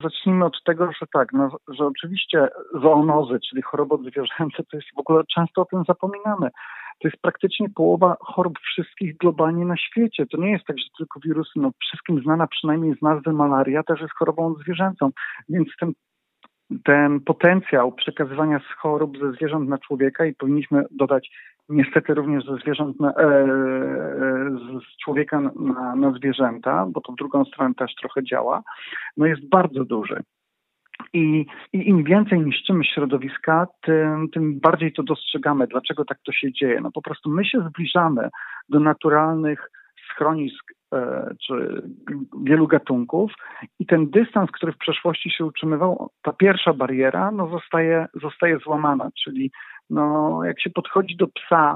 Zacznijmy od tego, że tak, no, że oczywiście zoonozy, czyli choroby odzwierzęce, to jest w ogóle często o tym zapominamy. To jest praktycznie połowa chorób wszystkich globalnie na świecie. To nie jest tak, że tylko wirusy, no wszystkim znana przynajmniej z nazwy malaria też jest chorobą odzwierzęcą, więc ten potencjał przekazywania z chorób ze zwierząt na człowieka i powinniśmy dodać niestety również ze zwierząt z człowieka na zwierzęta, bo to w drugą stronę też trochę działa, no jest bardzo duży. I im więcej niszczymy środowiska, tym bardziej to dostrzegamy. Dlaczego tak to się dzieje? No po prostu my się zbliżamy do naturalnych schronisk czy wielu gatunków i ten dystans, który w przeszłości się utrzymywał, ta pierwsza bariera, no zostaje złamana, czyli no jak się podchodzi do psa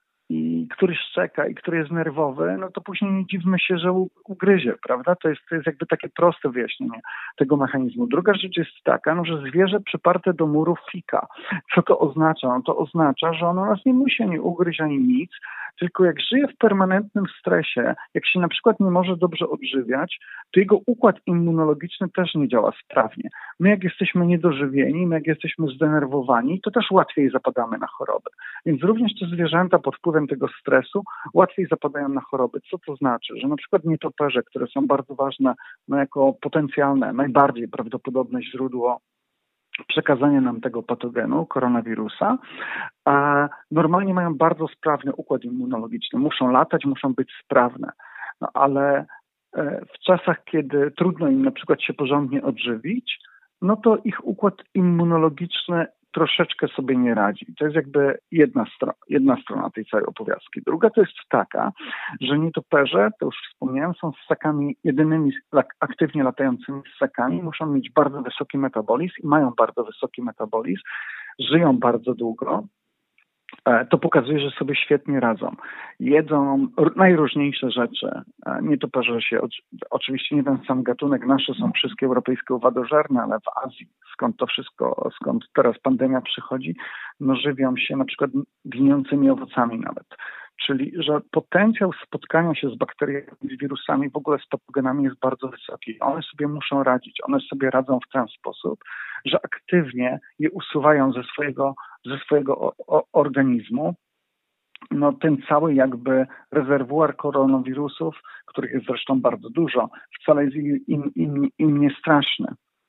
i który szczeka i który jest nerwowy, no to później nie dziwmy się, że ugryzie, prawda? To jest jakby takie proste wyjaśnienie tego mechanizmu. Druga rzecz jest taka, no, że zwierzę przyparte do murów fika. Co to oznacza? No to oznacza, że ono nas nie musi ani ugryźć, ani nic, tylko jak żyje w permanentnym stresie, jak się na przykład nie może dobrze odżywiać, to jego układ immunologiczny też nie działa sprawnie. My jak jesteśmy niedożywieni, my jak jesteśmy zdenerwowani, to też łatwiej zapadamy na choroby. Więc również te zwierzęta pod wpływem tego stresu łatwiej zapadają na choroby. Co to znaczy? Że na przykład nietoperze, które są bardzo ważne no, jako potencjalne, najbardziej prawdopodobne źródło przekazania nam tego patogenu, koronawirusa, a normalnie mają bardzo sprawny układ immunologiczny. Muszą latać, muszą być sprawne. No, ale w czasach, kiedy trudno im na przykład się porządnie odżywić, no to ich układ immunologiczny troszeczkę sobie nie radzi. To jest jakby jedna strona tej całej opowiastki. Druga to jest taka, że nietoperze, to już wspomniałem, są ssakami, jedynymi aktywnie latającymi ssakami, muszą mieć bardzo wysoki metabolizm i mają bardzo wysoki metabolizm, żyją bardzo długo. To pokazuje, że sobie świetnie radzą. Jedzą najróżniejsze rzeczy. Nietoperze się, oczywiście nie ten sam gatunek, nasze są wszystkie europejskie owadożerne, ale w Azji, skąd teraz pandemia przychodzi, no żywią się na przykład gnijącymi owocami nawet. Czyli, że potencjał spotkania się z bakteriami, z wirusami, w ogóle z patogenami jest bardzo wysoki. One sobie muszą radzić, one sobie radzą w ten sposób, że aktywnie je usuwają ze swojego organizmu. No ten cały jakby rezerwuar koronawirusów, których jest zresztą bardzo dużo, wcale jest im nie straszny.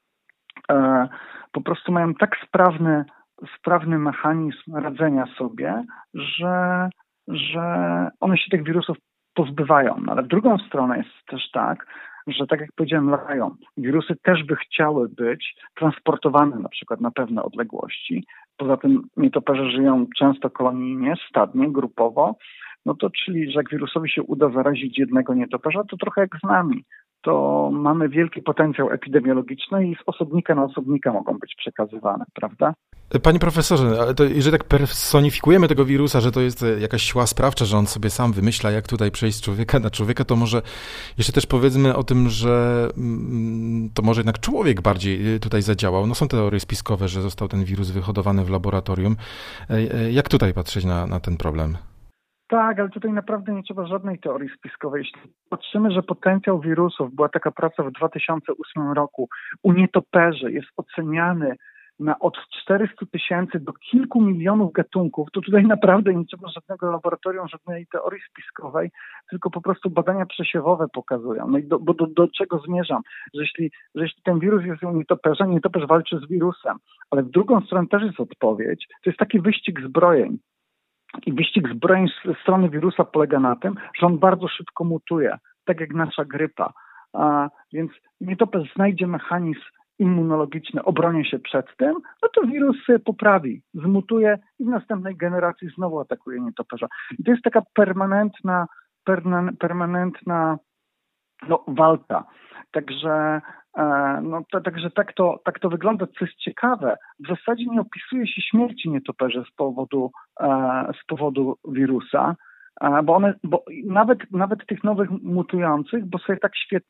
Po prostu mają tak sprawny mechanizm radzenia sobie, że one się tych wirusów pozbywają. No, ale w drugą stronę jest też tak, że tak jak powiedziałem, latają. Wirusy też by chciały być transportowane na przykład na pewne odległości. Poza tym nietoperze żyją często kolonijnie, stadnie, grupowo. No to czyli, że jak wirusowi się uda zarazić jednego nietoperza, to trochę jak z nami. To mamy wielki potencjał epidemiologiczny i z osobnika na osobnika mogą być przekazywane, prawda? Panie profesorze, ale to, jeżeli tak personifikujemy tego wirusa, że to jest jakaś siła sprawcza, że on sobie sam wymyśla, jak tutaj przejść z człowieka na człowieka, to może jeszcze też powiedzmy o tym, że to może jednak człowiek bardziej tutaj zadziałał. No są teorie spiskowe, że został ten wirus wyhodowany w laboratorium. Jak tutaj patrzeć na ten problem? Tak, ale tutaj naprawdę nie trzeba żadnej teorii spiskowej. Jeśli patrzymy, że potencjał wirusów, była taka praca w 2008 roku, u nietoperzy jest oceniany na od 400 000 do kilku milionów gatunków, to tutaj naprawdę nie trzeba żadnego laboratorium, żadnej teorii spiskowej, tylko po prostu badania przesiewowe pokazują. No i do czego zmierzam? Że jeśli ten wirus jest u nietoperza, nietoperz walczy z wirusem, ale w drugą stronę też jest odpowiedź. To jest taki wyścig zbrojeń. I wyścig zbrojeń ze strony wirusa polega na tym, że on bardzo szybko mutuje, tak jak nasza grypa. Więc nietoperz znajdzie mechanizm immunologiczny, obronię się przed tym, no to wirus się poprawi, zmutuje i w następnej generacji znowu atakuje nietoperza. I to jest taka permanentna walka. Także tak to wygląda, co jest ciekawe. W zasadzie nie opisuje się śmierci nietoperzy z powodu wirusa, bo nawet tych nowych mutujących, bo sobie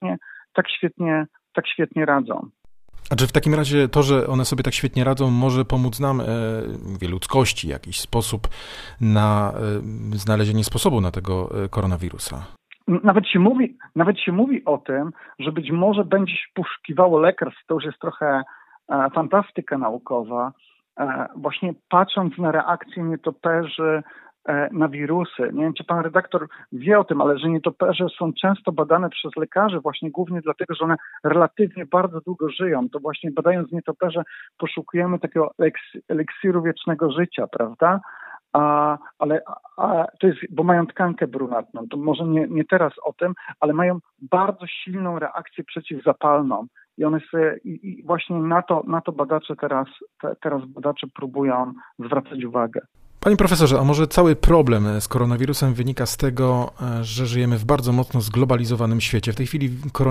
tak świetnie radzą. A czy w takim razie to, że one sobie tak świetnie radzą, może pomóc nam, ludzkości, jakiś sposób na znalezienie sposobu na tego koronawirusa? Nawet się mówi o tym, że być może będzie się poszukiwało lekarstw, to już jest trochę fantastyka naukowa, właśnie patrząc na reakcje nietoperzy na wirusy. Nie wiem, czy pan redaktor wie o tym, ale że nietoperze są często badane przez lekarzy właśnie głównie dlatego, że one relatywnie bardzo długo żyją. To właśnie badając nietoperze poszukujemy takiego eliksiru wiecznego życia, prawda? Ale to jest, bo mają tkankę brunatną, to może nie teraz o tym, ale mają bardzo silną reakcję przeciwzapalną i one sobie, i właśnie na to badacze teraz badacze próbują zwracać uwagę. Panie profesorze, a może cały problem z koronawirusem wynika z tego, że żyjemy w bardzo mocno zglobalizowanym świecie. W tej chwili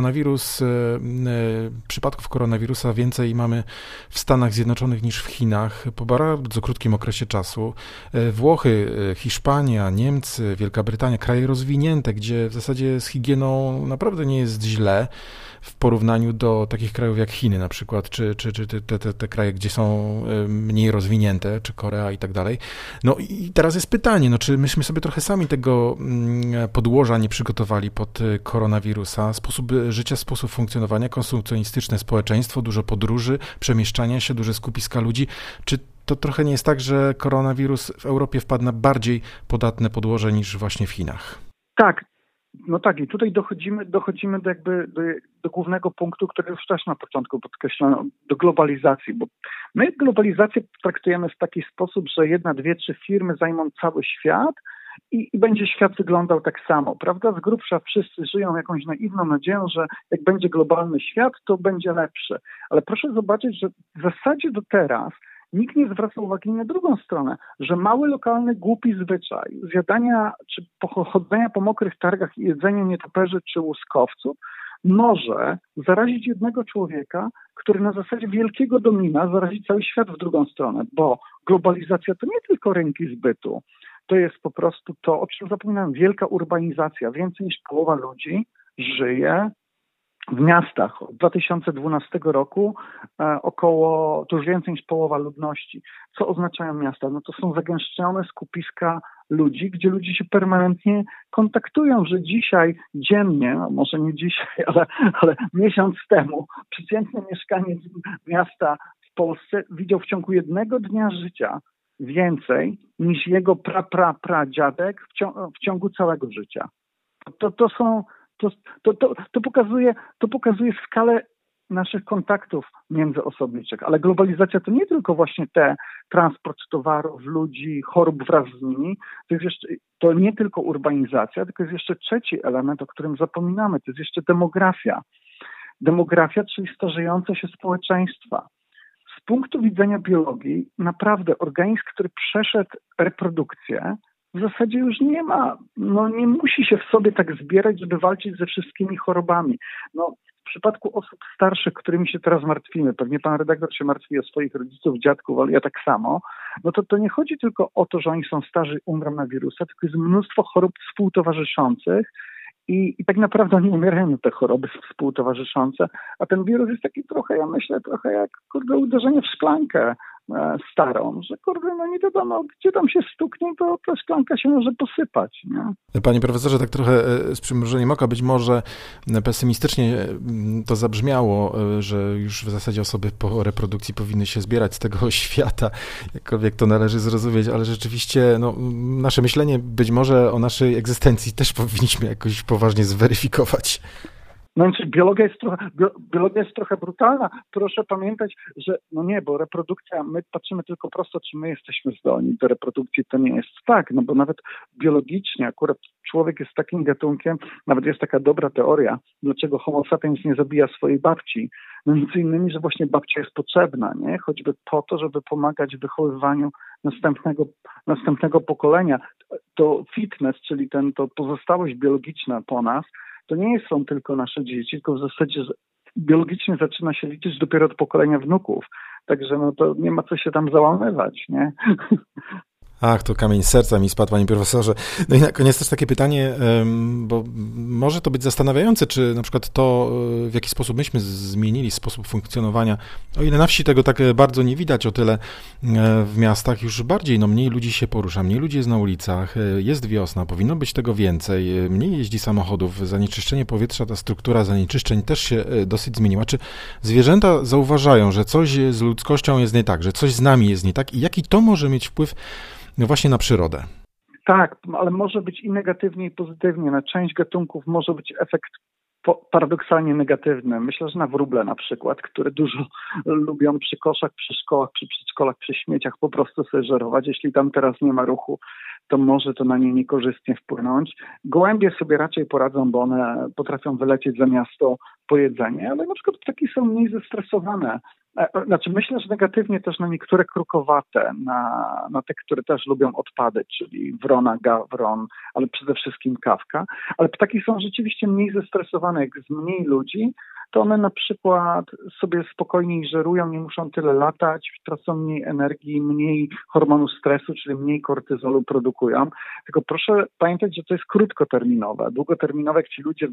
przypadków koronawirusa więcej mamy w Stanach Zjednoczonych niż w Chinach po bardzo krótkim okresie czasu. Włochy, Hiszpania, Niemcy, Wielka Brytania, kraje rozwinięte, gdzie w zasadzie z higieną naprawdę nie jest źle w porównaniu do takich krajów jak Chiny na przykład, czy te kraje, gdzie są mniej rozwinięte, czy Korea i tak dalej. No i teraz jest pytanie, czy myśmy sobie trochę sami tego podłoża nie przygotowali pod koronawirusa? Sposób życia, sposób funkcjonowania, konsumpcjonistyczne społeczeństwo, dużo podróży, przemieszczania się, duże skupiska ludzi. Czy to trochę nie jest tak, że koronawirus w Europie wpadł na bardziej podatne podłoże niż właśnie w Chinach? Tak. No tak, i tutaj dochodzimy do głównego punktu, który już też na początku podkreślono, do globalizacji, bo my globalizację traktujemy w taki sposób, że 1, 2, 3 firmy zajmą cały świat i będzie świat wyglądał tak samo, prawda? Z grubsza wszyscy żyją jakąś naiwną nadzieją, że jak będzie globalny świat, to będzie lepszy. Ale proszę zobaczyć, że w zasadzie do teraz nikt nie zwraca uwagi na drugą stronę, że mały, lokalny, głupi zwyczaj zjadania czy chodzenia po mokrych targach i jedzenia nietoperzy czy łuskowców może zarazić jednego człowieka, który na zasadzie wielkiego domina zarazi cały świat w drugą stronę, bo globalizacja to nie tylko rynki zbytu, to jest po prostu to, o czym zapominam, wielka urbanizacja. Więcej niż połowa ludzi żyje w miastach. Od 2012 roku to już więcej niż połowa ludności. Co oznaczają miasta? No to są zagęszczone skupiska ludzi, gdzie ludzie się permanentnie kontaktują, że dzisiaj, dziennie, no może nie dzisiaj, ale miesiąc temu przeciętny mieszkaniec miasta w Polsce widział w ciągu jednego dnia życia więcej niż jego pradziadek w ciągu całego życia. To pokazuje skalę naszych kontaktów międzyosobniczych, ale globalizacja to nie tylko właśnie transport towarów, ludzi, chorób wraz z nimi, to nie tylko urbanizacja, tylko jest jeszcze trzeci element, o którym zapominamy, to jest jeszcze demografia. Demografia, czyli starzejące się społeczeństwa. Z punktu widzenia biologii, naprawdę organizm, który przeszedł reprodukcję, w zasadzie już nie musi się w sobie tak zbierać, żeby walczyć ze wszystkimi chorobami. W przypadku osób starszych, którymi się teraz martwimy, pewnie pan redaktor się martwi o swoich rodziców, dziadków, ale ja tak samo, to nie chodzi tylko o to, że oni są starzy i umrą na wirusa, tylko jest mnóstwo chorób współtowarzyszących i tak naprawdę nie umierają te choroby współtowarzyszące, a ten wirus jest taki trochę jak uderzenie w szklankę starą, że nie wiadomo, gdzie tam się stuknie, to ta szklanka się może posypać. Nie? Panie profesorze, tak trochę z przymrużeniem oka, być może pesymistycznie to zabrzmiało, że już w zasadzie osoby po reprodukcji powinny się zbierać z tego świata, jakkolwiek to należy zrozumieć, ale rzeczywiście nasze myślenie być może o naszej egzystencji też powinniśmy jakoś poważnie zweryfikować. Biologia jest trochę brutalna. Proszę pamiętać, że bo reprodukcja, my patrzymy tylko prosto, czy my jesteśmy zdolni do reprodukcji, to nie jest tak, bo nawet biologicznie akurat człowiek jest takim gatunkiem, nawet jest taka dobra teoria, dlaczego Homo sapiens nie zabija swojej babci. Między innymi, że właśnie babcia jest potrzebna, nie? Choćby po to, żeby pomagać w wychowywaniu następnego pokolenia. To fitness, czyli to pozostałość biologiczna po nas, to nie są tylko nasze dzieci, tylko w zasadzie biologicznie zaczyna się liczyć dopiero od pokolenia wnuków. Także to nie ma co się tam załamywać, nie? Ach, to kamień z serca mi spadł, panie profesorze. No i na koniec też takie pytanie, bo może to być zastanawiające, czy na przykład to, w jaki sposób myśmy zmienili sposób funkcjonowania, o ile na wsi tego tak bardzo nie widać, o tyle w miastach już bardziej, no mniej ludzi się porusza, mniej ludzi jest na ulicach, jest wiosna, powinno być tego więcej, mniej jeździ samochodów, zanieczyszczenie powietrza, ta struktura zanieczyszczeń też się dosyć zmieniła. Czy zwierzęta zauważają, że coś z ludzkością jest nie tak, że coś z nami jest nie tak i jaki to może mieć wpływ właśnie na przyrodę? Tak, ale może być i negatywnie, i pozytywnie. Na część gatunków może być efekt paradoksalnie negatywny. Myślę, że na wróble na przykład, które dużo lubią przy koszach, przy szkołach, przy przedszkolach, przy śmieciach po prostu sobie żerować. Jeśli tam teraz nie ma ruchu, to może to na nie niekorzystnie wpłynąć. Gołębie sobie raczej poradzą, bo one potrafią wylecieć za miasto po jedzenie, ale na przykład ptaki są mniej zestresowane. Znaczy myślę, że negatywnie też na niektóre krukowate, na te, które też lubią odpady, czyli wrona, gawron, ale przede wszystkim kawka. Ale ptaki są rzeczywiście mniej zestresowane. Jak jest mniej ludzi, to one na przykład sobie spokojniej żerują, nie muszą tyle latać, tracą mniej energii, mniej hormonu stresu, czyli mniej kortyzolu produkują. Tylko proszę pamiętać, że to jest krótkoterminowe. Długoterminowe, jak ci ludzie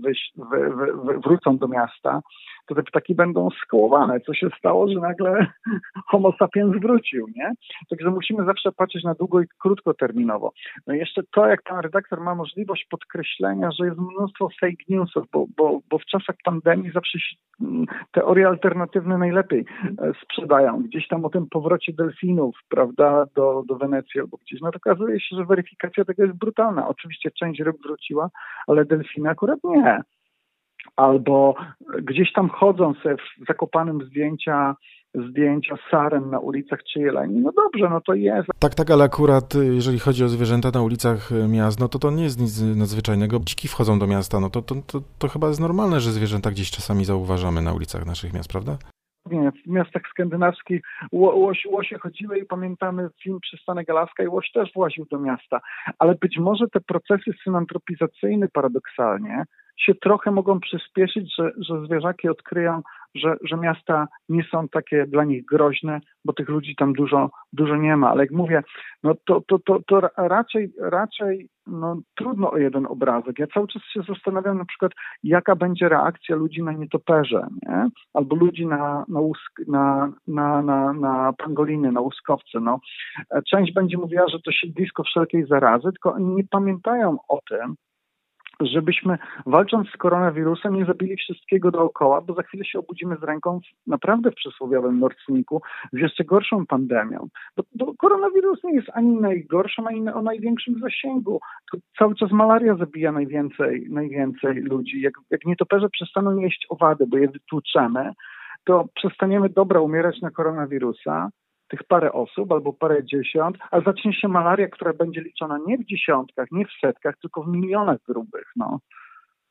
wrócą do miasta, to te ptaki będą skołowane. Co się stało, że nagle homo sapiens wrócił, nie? Także musimy zawsze patrzeć na długo i krótkoterminowo. No i jeszcze to, jak pan redaktor ma możliwość podkreślenia, że jest mnóstwo fake newsów, bo w czasach pandemii zawsze się teorie alternatywne najlepiej sprzedają. Gdzieś tam o tym powrocie delfinów, prawda, do Wenecji albo gdzieś. No to okazuje się, że weryfikacja tego jest brutalna. Oczywiście część ryb wróciła, ale delfiny akurat nie. Albo gdzieś tam chodzą sobie w Zakopanem zdjęcia saren na ulicach czy jeleni. No dobrze, no to jest. Tak, ale akurat jeżeli chodzi o zwierzęta na ulicach miast, no to nie jest nic nadzwyczajnego. Dziki wchodzą do miasta, no to chyba jest normalne, że zwierzęta gdzieś czasami zauważamy na ulicach naszych miast, prawda? Nie, w miastach skandynawskich łosie chodziły i pamiętamy film Przystanek Alaska i łoś też właził do miasta. Ale być może te procesy synantropizacyjne paradoksalnie się trochę mogą przyspieszyć, że zwierzaki odkryją, że miasta nie są takie dla nich groźne, bo tych ludzi tam dużo nie ma. Ale jak mówię, no to raczej no, trudno o jeden obrazek. Ja cały czas się zastanawiam na przykład, jaka będzie reakcja ludzi na nietoperze, nie? Albo ludzi na pangoliny, na łuskowce. No. Część będzie mówiła, że to siedlisko wszelkiej zarazy, tylko oni nie pamiętają o tym, żebyśmy walcząc z koronawirusem nie zabili wszystkiego dookoła, bo za chwilę się obudzimy z ręką naprawdę w przysłowiowym nocniku z jeszcze gorszą pandemią. Bo koronawirus nie jest ani najgorszym, ani o największym zasięgu. To cały czas malaria zabija najwięcej ludzi. Jak nietoperze przestaną jeść owady, bo je wytłuczemy, to przestaniemy umierać na koronawirusa, tych parę osób albo parę dziesiąt, a zacznie się malaria, która będzie liczona nie w dziesiątkach, nie w setkach, tylko w milionach grubych. No.